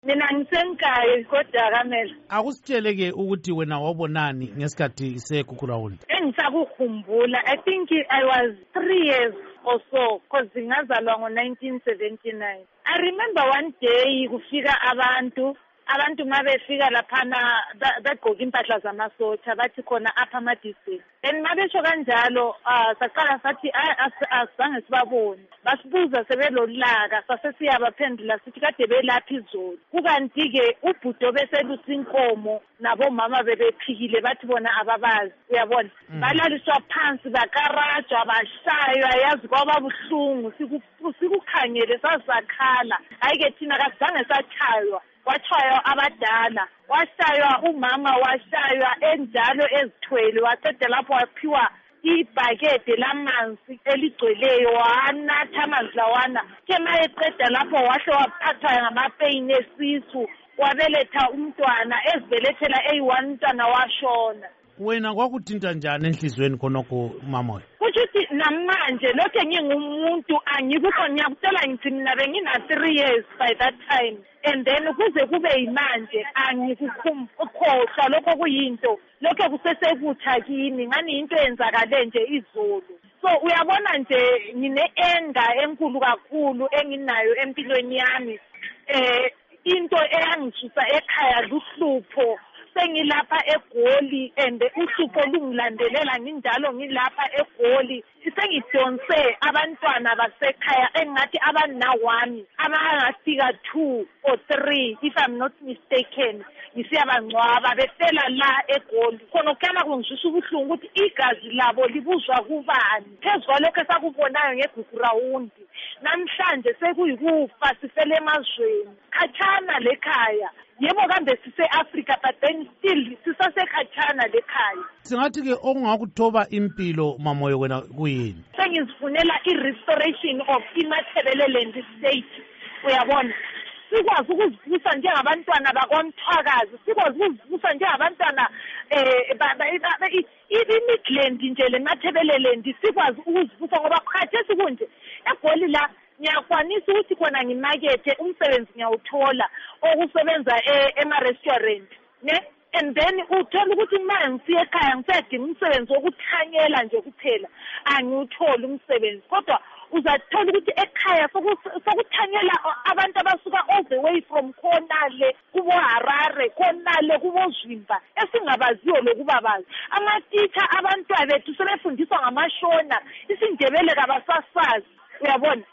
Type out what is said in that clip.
Mina ngisenkayi kodwa kamela. Akusitsheleke ukuthi wena wabonani ngesikhathi seGugurawundi? Engisakukhumbula, I think I was 3 years or so because ngazalwa ngo-1979. I remember one day kufika abantu mabefika laphana bagqoka impahla zamasotsha bathi khona apha ama-distance. And mabesho kanjalo saqala sathi asizange sibabone. Basibuza sebelolaka sase siyabaphendula sithi kade belapha izolo. Kukanti-ke ubhudo beselusa inkomo nabomama bebephikile bathi bona ababazi uyabona. Balaliswa phansi bakarajwa bashaywa yazi kwaba buhlungu sikukhangele sasakhala. Ayike thina kasizange sachaywa. Washaywa abadala, washaywa umama, washaywa enjalo ezithwele, waqeda lapho waphiwa ibhakede lamanzi eligcweleyo wanatha amanzi lawana. Kema eqeda lapho wahle waphathwa ngamapeyini esisu, wabeletha umntwana ezibelethela eyi-1 umntwana washona. Wena kwakuthinta njani enhlizweni khonokho mama? Kuthi namanje lokho ngingumuntu angikukho ngiyakutshela ngithi mina bengina 3 years by that time. And then kuze kube yimanje angikukhohlwa lokho kuyinto lokho kusesekutsha kimi ngani into eyenzakale nje izolo. So uyabona nje ngine-anger enkulu kakhulu enginayo empilweni yami. Into eyangisusa ekhaya luhlupho. Sengilapha eGoli and uhlupho lungilandelela nginjalo ngilapha eGoli. Sengidonse abantwana basekhaya engathi abana-1 abangafika 2 or 3 if I'm not mistaken. Ngisiyabangcwaba befela la eGoli. Khona kuyama kungizwisa ubuhlungu ukuthi igazi labo libuzwa kubani. Phezu kwalokho esakubonayo ngeGugurawundi. Namhlanje sekuyikufa sifele emazweni. Khatshana lekhaya. Yebo kambe sise-Africa but then still sisasekhatshana lekhaya. Singathi-ke okungakuthoba impilo mamoyo wena kuyini? Sengizifunela i-restoration of iMatabeleland state uyabona. Sikwazi ukuzivusa njengabantwana bakwaMthwakazi, sikwazi ukuzivusa njengabantwana i-Midland nje leMatabeleland sikwazi ukuzivusa ngoba khathesi kunje eGoli la ngiyakwanisa ukuthi khona ngimakethe umsebenzi ngiyawuthola okusebenza ema-restaurant ne and then uthola ukuthi manje ngisiye ekhaya ngisedinga umsebenzi wokuthanyela nje kuphela angiwutholi umsebenzi kodwa uzathola ukuthi ekhaya sokuthanyela abantu abasuka all the way from khonale kubo Harare khonale kubo Zwimba esingabaziyo lokubabazi amatitsha abantwana bethu sebefundiswa ngamashona isindebele kabasasazi uyabona.